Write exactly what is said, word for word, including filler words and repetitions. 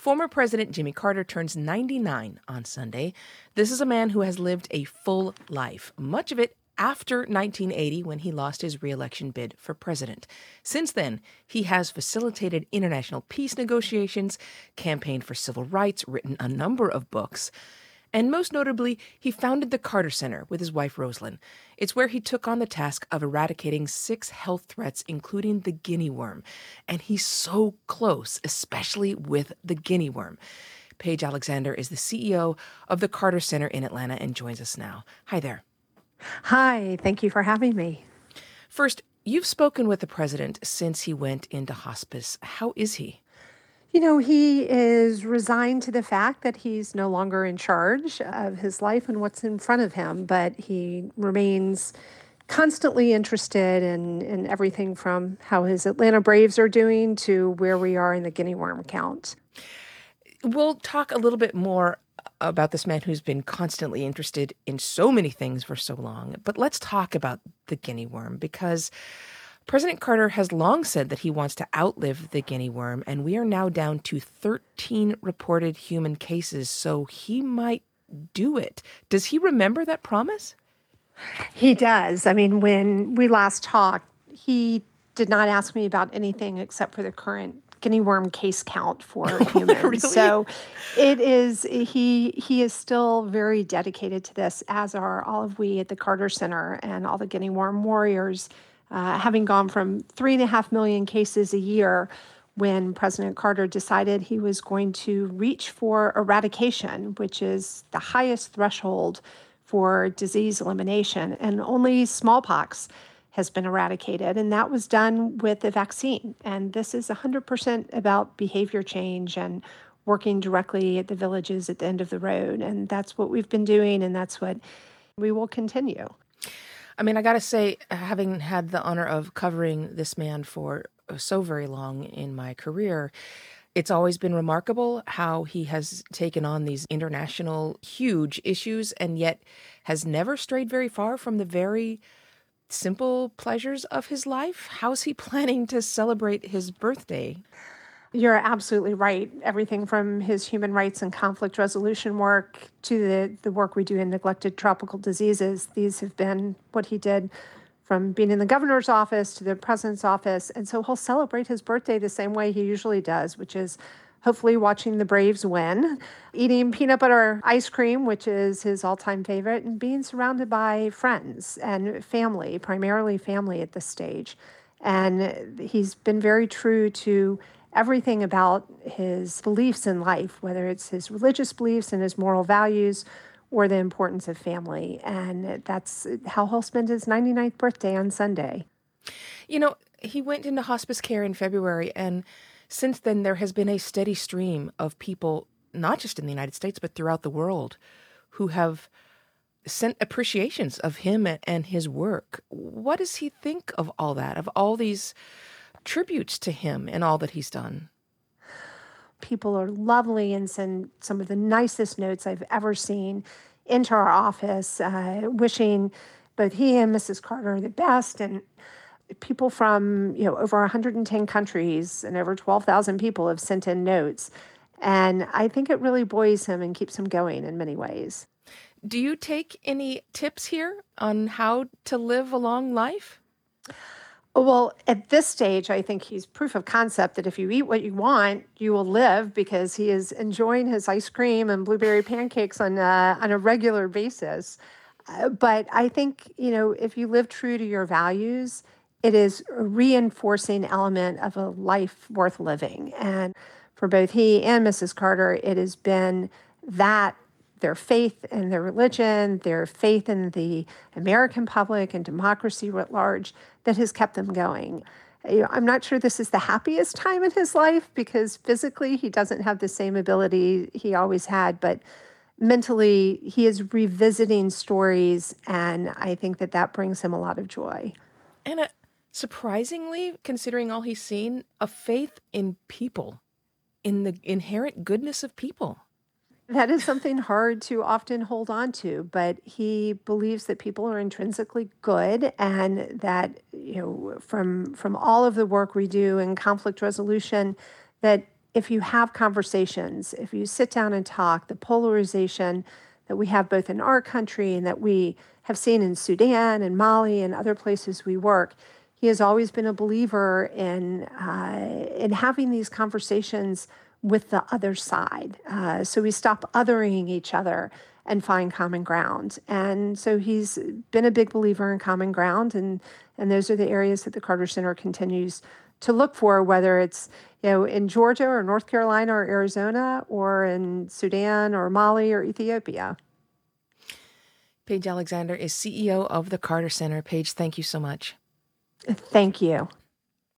Former President Jimmy Carter turns ninety-nine on Sunday. This is a man who has lived a full life, much of it after nineteen eighty when he lost his re-election bid for president. Since then, he has facilitated international peace negotiations, campaigned for civil rights, written a number of books, and most notably, he founded the Carter Center with his wife, Rosalind. It's where he took on the task of eradicating six health threats, including the guinea worm. And he's so close, especially with the guinea worm. Paige Alexander is the C E O of the Carter Center in Atlanta and joins us now. Hi there. Hi, thank you for having me. First, you've spoken with the president since he went into hospice. How is he? You know, he is resigned to the fact that he's no longer in charge of his life and what's in front of him, but he remains constantly interested in, in everything from how his Atlanta Braves are doing to where we are in the guinea worm count. We'll talk a little bit more about this man who's been constantly interested in so many things for so long, but let's talk about the guinea worm because President Carter has long said that he wants to outlive the guinea worm, and we are now down to thirteen reported human cases, so he might do it. Does he remember that promise? He does. I mean, when we last talked, he did not ask me about anything except for the current guinea worm case count for humans. Really? So it is, he he is still very dedicated to this, as are all of we at the Carter Center and all the guinea worm warriors. Uh, having gone from three and a half million cases a year when President Carter decided he was going to reach for eradication, which is the highest threshold for disease elimination, and only smallpox has been eradicated, and that was done with a vaccine. And this is one hundred percent about behavior change and working directly at the villages at the end of the road, and that's what we've been doing, and that's what we will continue. I mean, I got to say, having had the honor of covering this man for so very long in my career, it's always been remarkable how he has taken on these international huge issues and yet has never strayed very far from the very simple pleasures of his life. How's he planning to celebrate his birthday? You're absolutely right. Everything from his human rights and conflict resolution work to the, the work we do in neglected tropical diseases, these have been what he did from being in the governor's office to the president's office. And so he'll celebrate his birthday the same way he usually does, which is hopefully watching the Braves win, eating peanut butter ice cream, which is his all-time favorite, and being surrounded by friends and family, primarily family at this stage. And he's been very true to everything about his beliefs in life, whether it's his religious beliefs and his moral values or the importance of family. And that's how he'll spend his ninety-ninth birthday on Sunday. You know, he went into hospice care in February, and since then there has been a steady stream of people, not just in the United States, but throughout the world, who have sent appreciations of him and his work. What does he think of all that, of all these tributes to him and all that he's done? People are lovely and send some of the nicest notes I've ever seen into our office, uh, wishing both he and Missus Carter the best. And people from, you know, over one hundred ten countries and over twelve thousand people have sent in notes. And I think it really buoys him and keeps him going in many ways. Do you take any tips here on how to live a long life? Well, at this stage, I think he's proof of concept that if you eat what you want, you will live, because he is enjoying his ice cream and blueberry pancakes on a, on a regular basis. Uh, but I think, you know, if you live true to your values, it is a reinforcing element of a life worth living. And for both he and Missus Carter, it has been that their faith in their religion, their faith in the American public and democracy writ large that has kept them going. You know, I'm not sure this is the happiest time in his life because physically he doesn't have the same ability he always had, but mentally he is revisiting stories, and I think that that brings him a lot of joy. And uh, surprisingly, considering all he's seen, a faith in people, in the inherent goodness of people. That is something hard to often hold on to, but he believes that people are intrinsically good, and that, you know, from from all of the work we do in conflict resolution, that if you have conversations, if you sit down and talk, the polarization that we have both in our country and that we have seen in Sudan and Mali and other places we work, he has always been a believer in uh, in having these conversations with the other side. Uh, so we stop othering each other and find common ground. And so he's been a big believer in common ground, and and those are the areas that the Carter Center continues to look for, whether it's, you know, in Georgia or North Carolina or Arizona or in Sudan or Mali or Ethiopia. Paige Alexander is C E O of the Carter Center. Paige, thank you so much. Thank you.